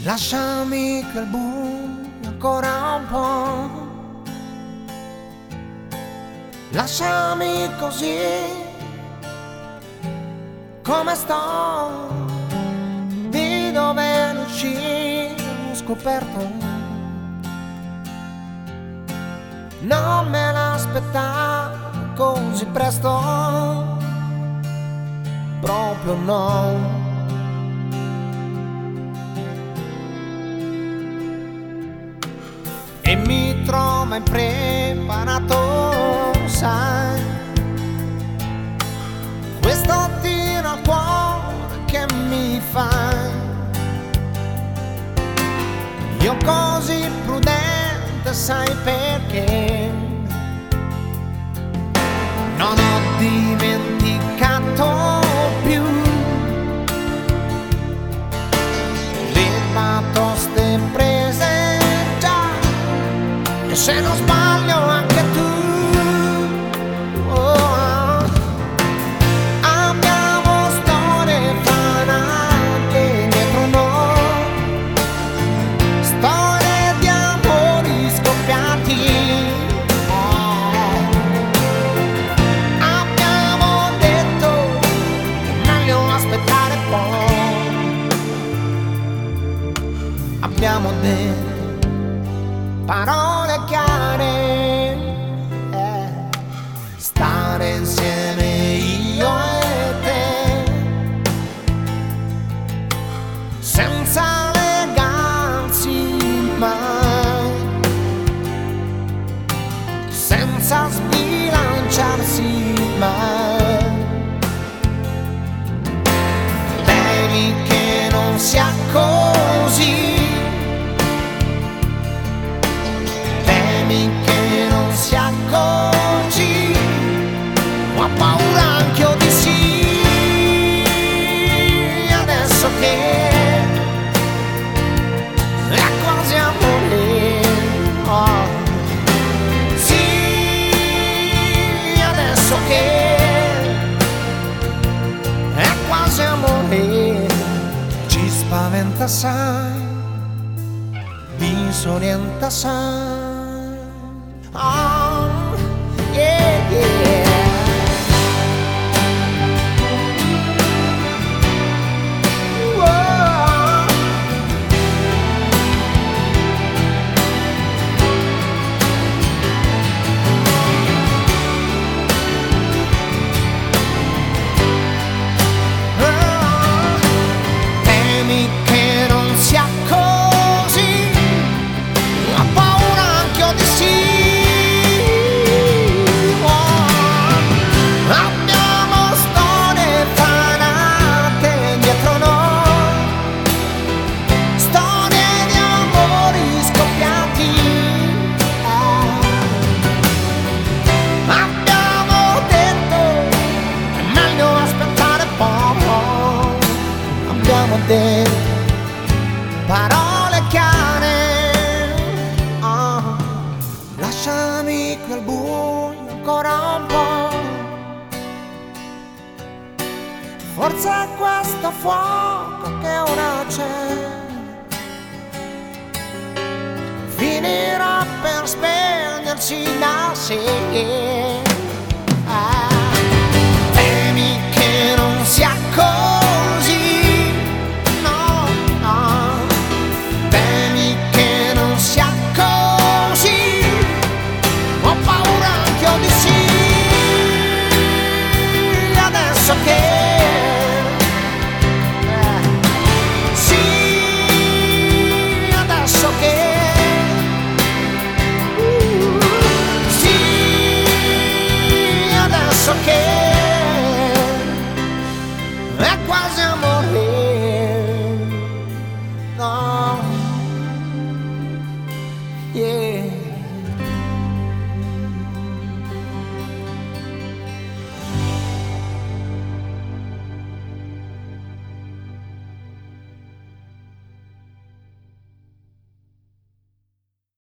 Lasciami che il buio ancora un po', lasciami così come sto, di dove uscire ho scoperto. Non me l'aspettavo così presto, proprio no. E mi trova impreparato, sai, questo tiro al cuore che mi fai. Io così prudente, sai perché? Non ho dimenticato più le batoste prese già, e se non sbaglio anche tu. Abbiamo storie franche dietro noi, storie di amori scoppiati. Abbiamo detto che è meglio aspettare poi. Abbiamo detto parole chiare, stare insieme io e te, senza legarsi mai, senza sbilanciarsi mai. Temi che non sia così, che non sia così, ho paura anch'io di sì. Adesso che è quasi amore, oh. Sì, adesso che è quasi amore, ci spaventa sai, disorienta sai. Oh, yeah, yeah. Whoa. Temi che non sia così, ho paura anch'io di sì. Parole chiare, oh. Lasciami quel buio ancora un po', forse è questo fuoco che ora c'è, finirà per spegnersi da sé.